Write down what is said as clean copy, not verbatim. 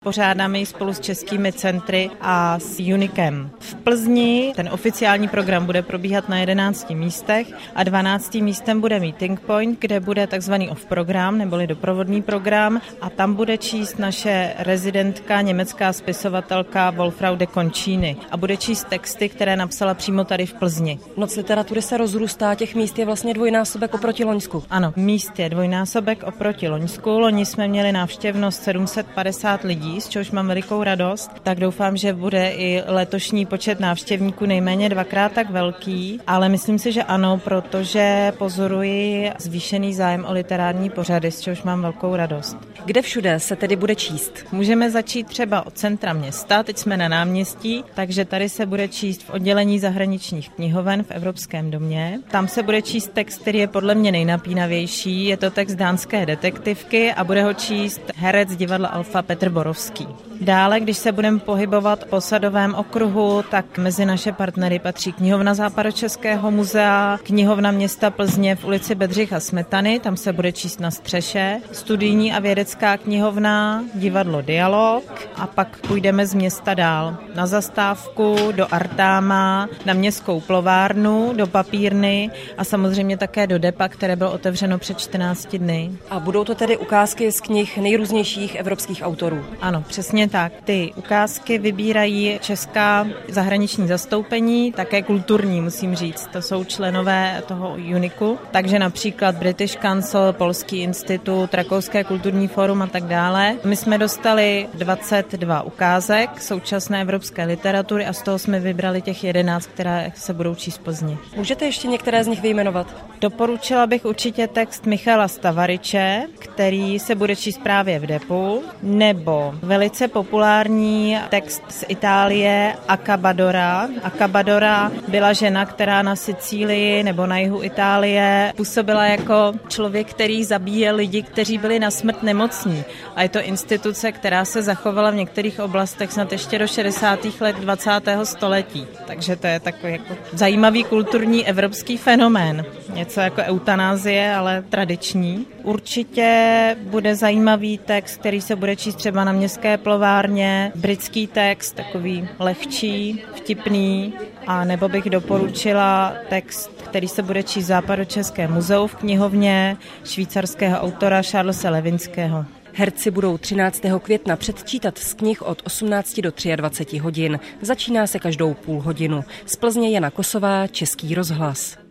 Pořádáme ji spolu s českými centry a s Unikem. V Plzni ten oficiální program bude probíhat na 11 místech a 12. místem bude Meeting Point, kde bude takzvaný off-program, neboli doprovodný program, a tam bude číst naše rezidentka, německá spisovatelka Wolfraude Concini a bude číst texty, které napsala přímo tady v Plzni. Noc literatury se rozrůstá, těch míst je vlastně dvojnásobek oproti loňsku. Ano, míst je dvojnásobek oproti loňsku. Loni jsme měli návštěvnost 750 lidí, z čehož mám velikou radost, tak doufám, že bude i letošní počet návštěvníků nejméně dvakrát tak velký, ale myslím si, že ano, protože pozoruji zvýšený zájem o literární pořady, z čehož mám velkou radost. Kde všude se tedy bude číst? Můžeme začít třeba od centra města, teď jsme na náměstí, takže tady se bude číst v oddělení zahraničních knihoven v Evropském domě. Tam se bude číst text, který je podle mě nejnapínavější, je to text dánské detektivky a bude ho číst herec divadla Alfa Petr Borovský. Dále, když se budeme pohybovat po Sadovém okruhu, tak mezi naše partnery patří knihovna Západočeského muzea, knihovna města Plzně v ulici Bedřicha Smetany, tam se bude číst na střeše, studijní a vědecká knihovna, divadlo Dialog a pak půjdeme z města dál na zastávku, do Artáma, na městskou plovárnu, do papírny a samozřejmě také do depa, které bylo otevřeno před 14 dny. A budou to tedy ukázky z knih nejrůznějších evropských autorů? Ano, přesně tak. Ty ukázky vybírají česká zahraniční zastoupení, také kulturní, musím říct. To jsou členové toho Uniku, takže například British Council, Polský institut, Rakouské kulturní fórum a tak dále. My jsme dostali 22 ukázek současné evropské literatury a z toho jsme vybrali těch 11, které se budou číst pozdě. Můžete ještě některé z nich vyjmenovat? Doporučila bych určitě text Michala Stavariče, který se bude číst právě v depu, nebo velice populární text z Itálie Accabadora. Accabadora byla žena, která na Sicílii nebo na jihu Itálie působila jako člověk, který zabíjel lidi, kteří byli na smrt nemocní. A je to instituce, která se zachovala v některých oblastech snad ještě do 60. let 20. století. Takže to je takový jako zajímavý kulturní evropský fenomén. Něco jako eutanázie, ale tradiční. Určitě bude zajímavý text, který se bude číst třeba na městské plovárně, britský text, takový lehčí, vtipný, a nebo bych doporučila text, který se bude číst v Západočeském muzeu v knihovně švýcarského autora Charlese Levinského. Herci budou 13. května předčítat z knih od 18 do 23 hodin. Začíná se každou půl hodinu. Z Plzně Jana Kosová, Český rozhlas.